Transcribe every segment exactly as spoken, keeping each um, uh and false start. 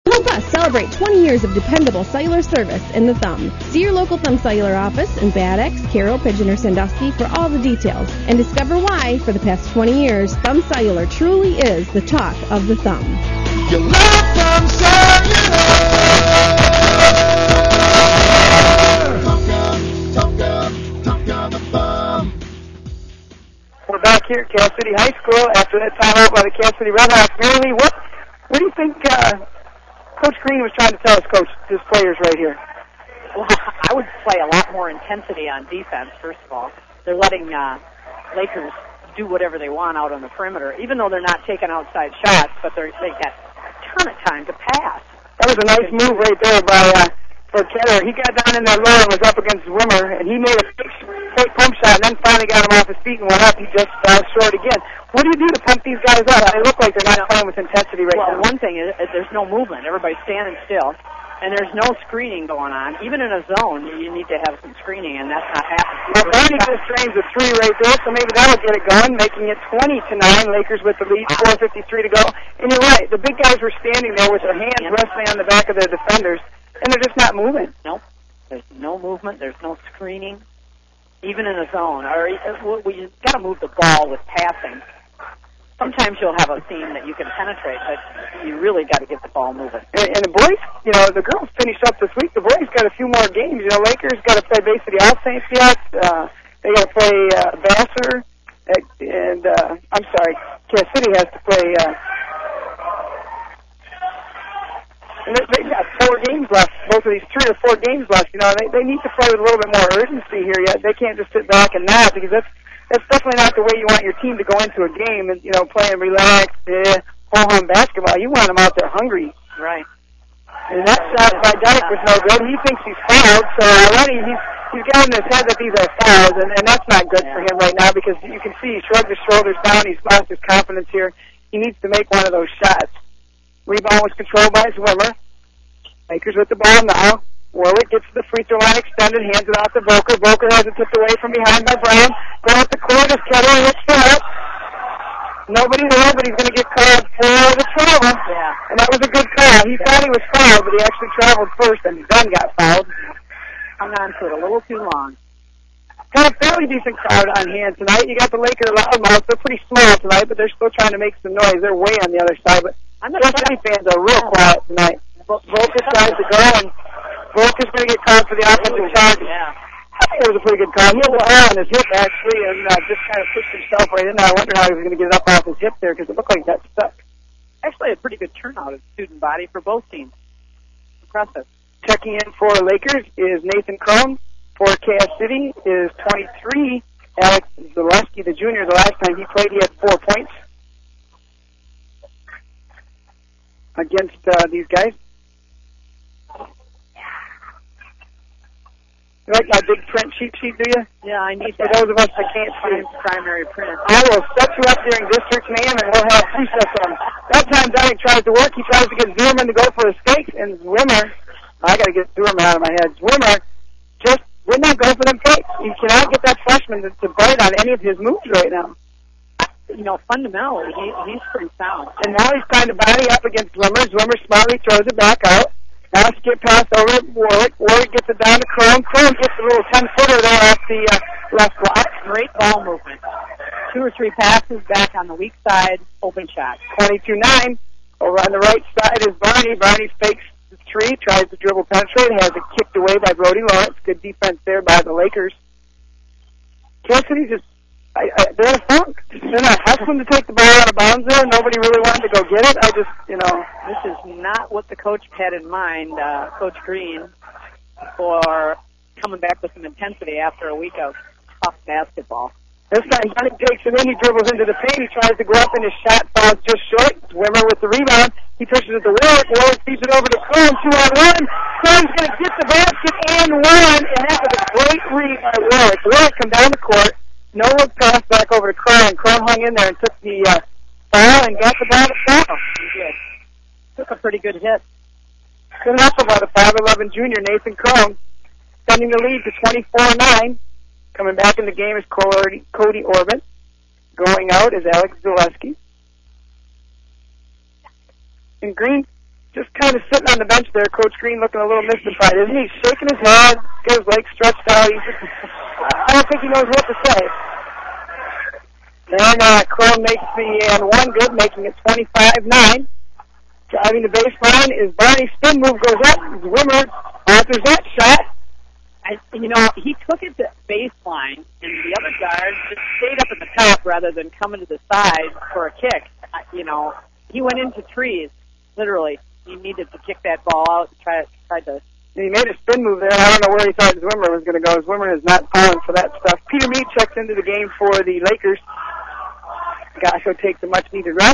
Help us celebrate twenty years of dependable cellular service in the Thumb. See your local Thumb Cellular office in Bad Axe, Carroll, Pigeon, or Sandusky for all the details. And discover why, for the past twenty years, Thumb Cellular truly is the talk of the Thumb. You love Thumb Cellular! Thumb gun, thumb gun, thumb gun, the thumb. We're back here at Cass City High School after that timeout by the Cass City Redhawks. Mary, what, what do you think uh, Coach Green was trying to tell us, Coach, his players right here? Well, I would play a lot more intensity on defense, first of all. They're letting uh, Lakers do whatever they want out on the perimeter, even though they're not taking outside shots, but they're, they've got a ton of time to pass. That was a nice move right there by uh, for Ketter. He got down in there low and was up against Wimmer, and he made a fake, fake pump shot and then finally got him off his feet and went up. He just fell short again. What do you do to pump these guys up? They look like they're not playing with intensity right well, now. Well, one thing is, is there's no movement. Everybody's standing still, and there's no screening going on. Even in a zone, you need to have some screening, and that's not happening. Well, Barney just drains a three right there, so maybe that'll get it going, making it twenty to nine. Lakers with the lead, four fifty-three to go. And you're right, the big guys were standing there with their hands yep. resting on the back of their defenders, and they're just not moving. Nope. There's no movement. There's no screening, even in a zone. Or we got to move the ball with passing. Sometimes you'll have a team that you can penetrate, but you really got to get the ball moving. And, and the boys, you know, the girls finished up this week. The boys got a few more games. You know, Lakers got to play Bay City All Saints yet. Uh, they got to play uh, Vassar, and uh, I'm sorry, Cass City has to play. Uh, and they, they've got four games left. Both of these three or four games left. You know, they they need to play with a little bit more urgency here yet. They can't just sit back and nod because that's. That's definitely not the way you want your team to go into a game and, you know, playing relaxed, eh, ho-hum basketball. You want them out there hungry. Right. And that shot by Dyke was no good. He thinks he's fouled, so already he's, he's got in his head that these are fouls, and, and that's not good yeah. for him right now because you can see he shrugged his shoulders down. He's lost his confidence here. He needs to make one of those shots. Rebound was controlled by Wimmer. Lakers with the ball now. Warwick gets to the free throw line extended, hands it out to Volker. Volker has it tipped away from behind by Brown. Going up the court is Ketter, hits the up. Nobody there, but he's going to get called for the travel. Yeah. And that was a good call. He yeah. thought he was fouled, but he actually traveled first and then got fouled. Hung on to it a little too long. Got a fairly decent crowd on hand tonight. You got the Lakers loudmouths. They're pretty small tonight, but they're still trying to make some noise. They're way on the other side, but Cass City fans are real quiet tonight. Volker tries to go, and Volker's going to get called for the offensive charge. Yeah. I think it was a pretty good call. He had a hair on his hip, actually, and uh, just kind of pushed himself right in there. I wonder how he was going to get it up off his hip there because it looked like that stuck. Actually, a pretty good turnout of student body for both teams. Impressive. Checking in for Lakers is Nathan Crone. For Cass City is twenty-three. Alex Zaleski, the junior, the last time he played, he had four points against uh, these guys. You like my big print cheat sheet, do you? Yeah, I need That's that. For those of us that can't see. Primary print. I will set you up during district's name, and we'll have two sets on. That time Dyke tries to work. He tries to get Zimmerman to go for a steak, and Wimmer, I got to get Zimmerman out of my head. Wimmer just would not go for them fakes. You cannot get that freshman to, to bite on any of his moves right now. You know, fundamentally, he, he's pretty sound. And now he's trying to body up against Zwimmer. Zwimmer smartly throws it back out. Now skip pass over to Warwick. Warwick gets it down to Crone. Crone gets a little ten-footer there off the uh, left block. Great ball movement. Two or three passes back on the weak side. Open shot. twenty-two nine. Over on the right side is Barney. Barney fakes the three, tries to dribble penetrate, has it kicked away by Brody Lawrence. Good defense there by the Lakers. Cass City just, I, I, they're in a funk. They're not hustling to take the ball out of bounds there. Nobody really wanted to go get it. I just, you know. This is not what the coach had in mind, uh, Coach Green, for coming back with some intensity after a week of tough basketball. This time, Johnny takes it in. He dribbles into the paint. He tries to go up, and his shot falls just short. Wimmer with the rebound. He pushes it to Warwick. Warwick feeds it over to Crone. Two on one. Crone's going to get the basket and one. And that was a great read by Warwick. Warwick come down the court. No look pass back over to Crone. Crone hung in there and took the uh, foul and got the ball to foul. He did. Took a pretty good hit. Good hustle by the five eleven junior, Nathan Crone. Sending the lead to twenty-four nine. Coming back in the game is Cody, Cody Orban. Going out is Alex Zaleski. And Green, just kind of sitting on the bench there. Coach Green looking a little mystified, isn't he? Shaking his head, got his legs stretched out. He's just, I don't think he knows what to say. Then uh, Crone makes the and one good, making it twenty-five nine. Driving the baseline is Barney. Spin move goes up. Wimmer answers that shot. I, you know, he took it to baseline, and the other guard just stayed up at the top rather than coming to the side for a kick. I, you know, he went into trees, literally. He needed to kick that ball out and try, tried to... And he made a spin move there. I don't know where he thought Zwimmer was going to go. Zwimmer is not falling for that stuff. Peter Mead checks into the game for the Lakers. Gasho takes a much-needed rest.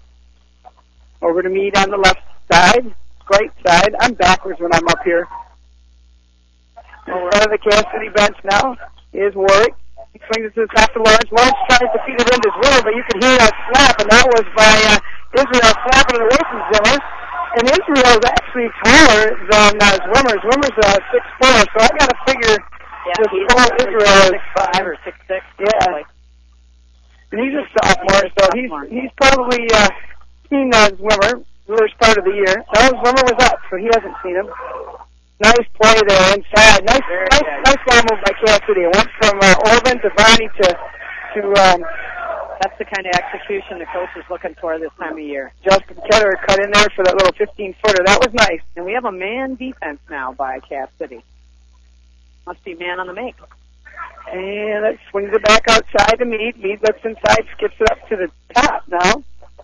Over to Mead on the left side, right side. I'm backwards when I'm up here. Over on the Cass City bench now is Warwick. He swings it to the top of Lawrence. Lawrence tries to feed it into Zwimmer, but you can hear that slap, and that was by uh, Israel slapping it away from Zwimmer. And Israel is actually taller than uh, Zwimmer. Zwimmer's uh, six four, so I got to figure yeah, just he's tall Israel is six five or six six. Yeah. And he's a sophomore, so he's he's probably uh, seen uh, Zwimmer the first part of the year. No, Zwimmer was up, so he hasn't seen him. Nice play there inside. Nice, Very nice, good. nice ball move by Cass City. It went from uh, Orban to Vonnie to to um, That's the kind of execution the coach is looking for this time of year. Justin Ketter cut in there for that little fifteen footer. That was nice. And we have a man defense now by Cass City. Must be man on the make. And that swings it back outside to Mead. Mead looks inside, skips it up to the top now.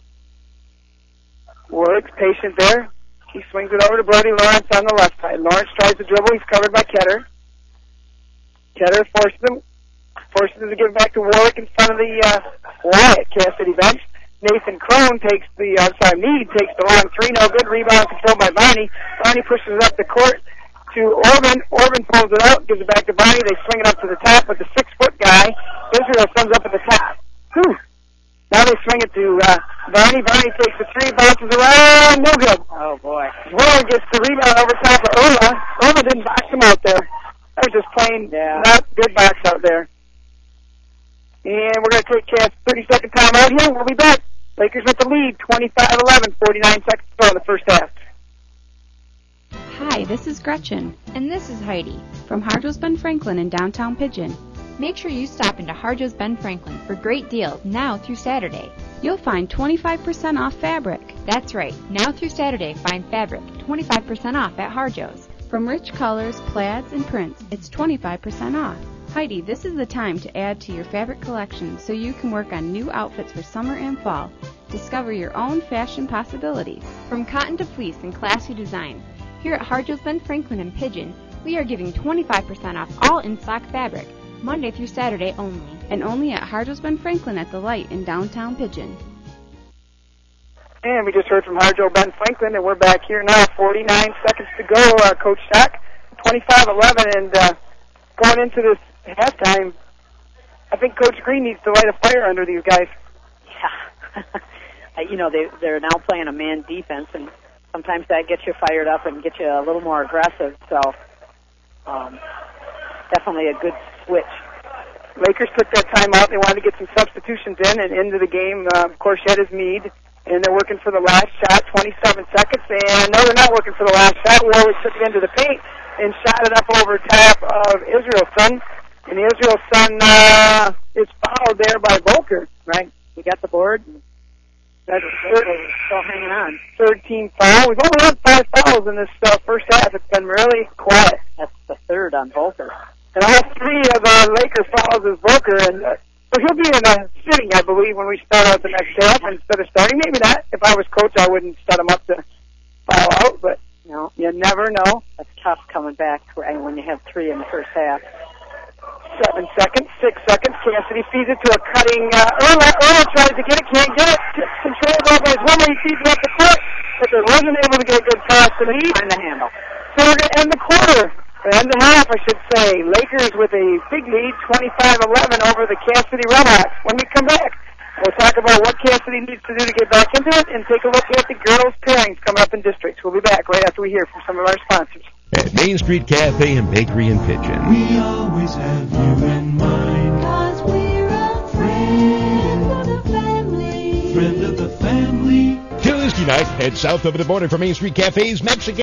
Warwick's patient there. He swings it over to Brody Lawrence on the left side. Lawrence tries to dribble. He's covered by Ketter. Ketter forces him, forces him to give it back to Warwick in front of the uh, Wyatt Cass City bench. Nathan Crone takes the, I'm sorry, Mead takes the long three. No good. Rebound controlled by Vonnie. Vonnie pushes it up the court to Orban. Orban pulls it out, gives it back to Vonnie. They swing it up to the top, but the six-foot guy, Israel, sends up at the top. Whew. Now they swing it to uh, Vonnie. Vonnie takes the three, bounces around, no good. Oh, boy. Zwiller gets the rebound over top of Ola. Ola didn't box him out there. That was just plain yeah. not good box out there. And we're going to take Cass thirty-second timeout here. We'll be back. Lakers with the lead, twenty-five eleven, forty-nine seconds to go in the first half. Hi, this is Gretchen. And this is Heidi from Harjo's Ben Franklin in downtown Pigeon. Make sure you stop into Harjo's Ben Franklin for great deals now through Saturday. You'll find twenty-five percent off fabric. That's right, now through Saturday, find fabric twenty-five percent off at Harjo's. From rich colors, plaids, and prints, it's twenty-five percent off. Heidi, this is the time to add to your fabric collection so you can work on new outfits for summer and fall. Discover your own fashion possibilities. From cotton to fleece and classy designs, here at Harjo's Ben Franklin in Pigeon, we are giving twenty-five percent off all in-stock fabric, Monday through Saturday only, and only at Harjo's Ben Franklin at the Light in downtown Pigeon. And we just heard from Harjo Ben Franklin, and we're back here now, forty-nine seconds to go, uh, Coach Stock, twenty-five eleven, and uh, going into this halftime, I think Coach Green needs to light a fire under these guys. Yeah. You know, they, they're now playing a man defense, and sometimes that gets you fired up and gets you a little more aggressive, so um, definitely a good switch. Lakers took that time out. They wanted to get some substitutions in, and into the game, uh, of course, Shed is Mead, and they're working for the last shot, twenty-seven seconds, and no, they're not working for the last shot. Warwick took it into the paint and shot it up over top of Israelson, and Israelson uh, is fouled there by Volker. Right. We got the board. That's still hanging on. Third team foul. We've only had five fouls in this uh, first half. It's been really quiet. That's the third on Volker. And all three of the Laker fouls is Volker, and uh, so he'll be in a sitting, I believe, when we start out the next half instead of starting. Maybe not. If I was coach, I wouldn't set him up to foul out, but no, you never know. That's tough coming back when you have three in the first half. Seven seconds, six seconds. Cass City feeds it to a cutting. Uh, Erla, Erla tries to get it, can't get it. Controlled over his woman. He feeds it up the court, but they wasn't able to get a good pass to Mead. Find the handle. So we're going to end the quarter. End the half, I should say. Lakers with a big lead, twenty-five eleven over the Cass City Redhawks. When we come back, we'll talk about what Cass City needs to do to get back into it and take a look at the girls' pairings coming up in districts. We'll be back right after we hear from some of our sponsors. At Main Street Cafe and Bakery in Pigeon. We always have you in mind. 'Cause we're a friend of the family. Friend of the family. Tuesday night, head south over the border for Main Street Cafe's Mexican.